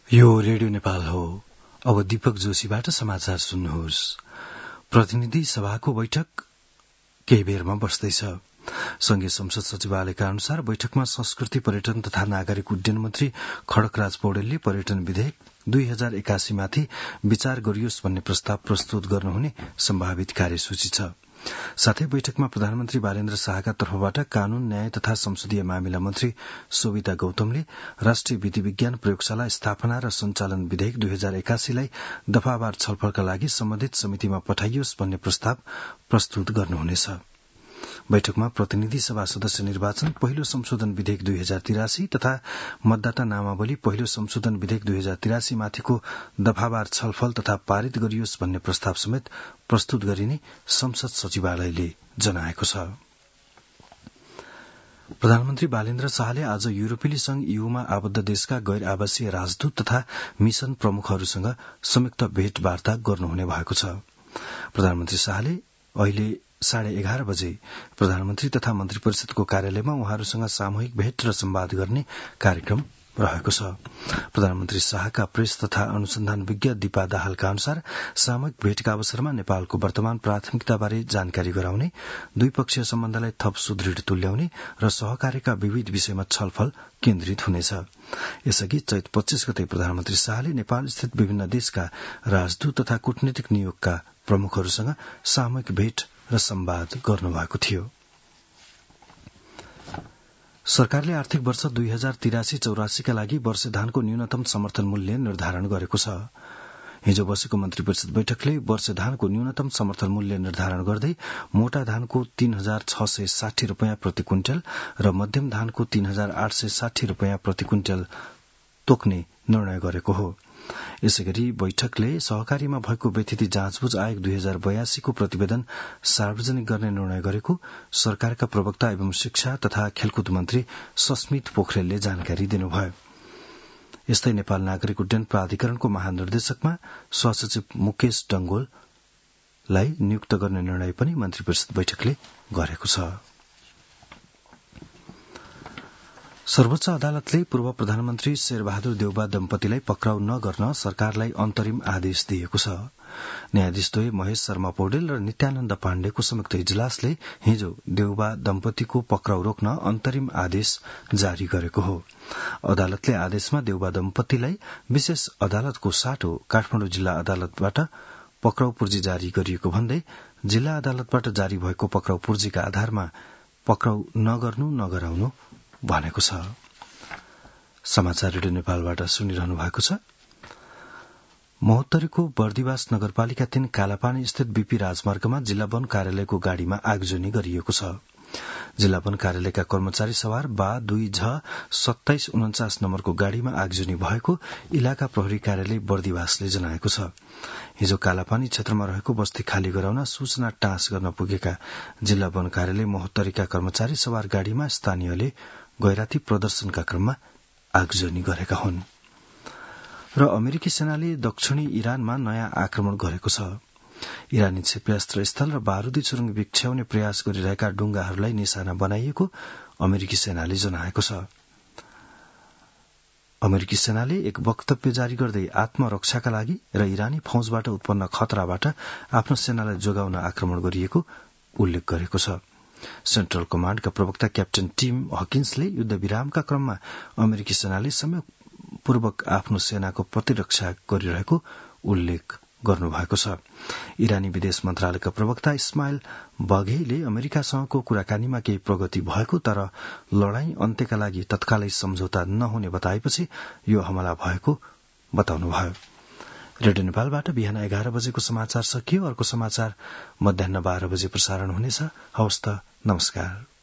यो रेडियो नेपाल हो। अब दीपक जोशीबाट समाचार सुन्नुहोस्। प्रतिनिधि सभाको बैठक केही बेरमा बस्दैछ। संघीय संसद सचिवालयका अनुसार बैठकमा संस्कृति, पर्यटन तथा नागरिक उड्डयन मन्त्री खड्कराज पौडेलले पर्यटन विधेयक 2081 माथि विचार गरियोस् भन्ने प्रस्ताव प्रस्तुत गर्नुहुने सम्भावित कार्यसूची छ। साथै बैठकमा प्रधानमन्त्री बालेन्द्र शाहका तर्फबाट कानून, न्याय तथा संसदीय मामिला मन्त्री शोभिता गौतमले राष्ट्रिय विधि विज्ञान प्रयोगशाला स्थापना र सञ्चालन विधेयक 2081 लाई दफावार छलफलका लागि सम्बन्धित समितिमा पठाइयोस् भन्ने प्रस्ताव प्रस्तुत गर्नुहुनेछ। बैठकमा प्रतिनिधि सभा सदस्य निर्वाचन, पहिलो संशोधन विधेयक 2083 तथा मतदाता नामावली पहिलो संशोधन विधेयक 2083 माथिको दफावार छलफल तथा पारित गरियोस् भन्ने प्रस्ताव समेत प्रस्तुत गरिने संसद सचिवालयले जनाएको छ। प्रधानमन्त्री बालेन्द्र शाहले आज युरोपेली संघ ईयूमा आबद्ध देशका गैर आवासीय राजदूत तथा मिशन प्रमुखहरूसँग संयुक्त भेटवार्ता गर्नुहुने भएको छ। प्रधानमन्त्री शाहले अहिले 11:30 बजे प्रधानमन्त्री तथा मन्त्री परिषदको कार्यालयमा उहाँहरूसँग सामूहिक भेट र संवाद गर्ने कार्यक्रम रहेको छ। प्रधानमन्त्री शाहका प्रेस तथा अनुसन्धान विज्ञ दीपा दाहालका अनुसार सामूहिक भेटका अवसरमा नेपालको वर्तमान प्राथमिकताबारे जानकारी गराउने, द्विपक्षीय सम्बन्धलाई थप सुदृढ़ तुल्याउने र सहकार्यका विविध विषयमा छलफल केन्द्रित हुनेछ। यसअघि चैत 25 गते प्रधानमन्त्री शाहले नेपाल स्थित विभिन्न देशका राजदूत तथा कूटनीतिक नियोगका प्रमुखहरूसँग सामूहिक भेट र संवाद गर्नुभएको थियो। सरकारले आर्थिक वर्ष 2083-84 का लागि वर्षे धानको न्यूनतम समर्थन मूल्य निर्धारण गरेको छ। हिजो बसेको मन्त्री परिषद बैठकले वर्षे धानको न्यूनतम समर्थन मूल्य निर्धारण गर्दै मोटा धानको 3660 रूपियाँ प्रति क्विन्टल र मध्यम धानको 3860 रूपियाँ प्रति क्विन्टल तोक्ने निर्णय गरेको हो। यसैगरी बैठकले सहकारीमा भएको व्यथिति जाँचबुझ आयोग 2082 को प्रतिवेदन सार्वजनिक गर्ने निर्णय गरेको सरकारका प्रवक्ता एवं शिक्षा तथा खेलकुद मन्त्री सस्मित पोखरेलले जानकारी दिनुभयो। यस्तै नेपाल नागरिक उड्डयन प्राधिकरणको महानिर्देशकमा सहसचिव मुकेश डंगोललाई नियुक्त गर्ने निर्णय पनि मन्त्री परिषद बैठकले गरेको छ। सर्वोच्च अदालतले पूर्व प्रधानमन्त्री शेरबहादुर देउबा दम्पतिलाई पक्राउ नगर्न सरकारलाई अन्तरिम आदेश दिएको छ। न्यायाधीशद्वय महेश शर्मा पौडेल र नित्यानन्द पाण्डेको संयुक्त इजलासले हिजो देउबा दम्पतिको पक्राउ रोक्न अन्तरिम आदेश जारी गरेको हो। अदालतले आदेशमा देउबा दम्पतिलाई विशेष अदालतको साटो काठमाडौँ जिल्ला अदालतबाट पक्राउ पूर्जी जारी गरिएको भन्दै जिल्ला अदालतबाट जारी भएको पक्राउ पूर्जीका आधारमा पक्राउ नगर्नु नगराउनु भनेको छ। समाचार रेडियो नेपालबाट सुनिरहनु भएको छ। महोत्तरीको बर्दिवास नगरपालिका 3 कालापानी स्थित बीपी राजमार्गमा जिल्ला वन कार्यालयको गाड़ीमा आगजनी गरिएको छ। जिल्ला वन कार्यालयका कर्मचारी सवार बा 2J2749 नम्बरको गाड़ीमा आगजनी भएको इलाका प्रहरी कार्यालय बर्दिवासले जनाएको छ। हिजो कालापानी क्षेत्रमा रहेको बस्ती खाली गराउन सूचना टाँस गर्न पुगेका जिल्ला वन कार्यालय महोत्तरीका कर्मचारी सवार गाड़ीमा स्थानीयले गैराती प्रदर्शनका क्रममा आगजनी गरेका हुन्। र अमेरिकी सेनाले दक्षिणी इरानमा नयाँ आक्रमण गरेको छ। इरानी क्षेप्यास्त्र स्थल र बारूदी सुरुङ बिछ्याउने प्रयास गरिरहेका डुंगाहरूलाई निशाना बनाइएको अमेरिकी सेनाले जनाएको छ। अमेरिकी सेनाले एक वक्तव्य जारी गर्दै आत्मरक्षाका लागि र इरानी फौजबाट उत्पन्न खतराबाट आफ्नो सेनालाई जोगाउन आक्रमण गरिएको उल्लेख गरेको छ। सेन्ट्रल कमाण्डका प्रवक्ता क्याप्टेन टिम हकिन्सले युद्ध विरामका क्रममा अमेरिकी सेनाले संयोगपूर्वक आफ्नो सेनाको प्रतिरक्षा गरिरहेको उल्लेख गर्नुभएको छ। इरानी विदेश मन्त्रालयका प्रवक्ता इस्माइल बघेईले अमेरिकासँगको कुराकानीमा केही प्रगति भएको तर लड़ाई अन्त्यका लागि तत्कालै सम्झौता नहुने बताएपछि यो हमला भएको बताउनुभयो। रेडियो नेपालबाट बिहान 11 बजेको समाचार सकियो। अर्को समाचार मध्याह्न 12 बजे प्रसारण हुनेछ। हवस् त, नमस्कार।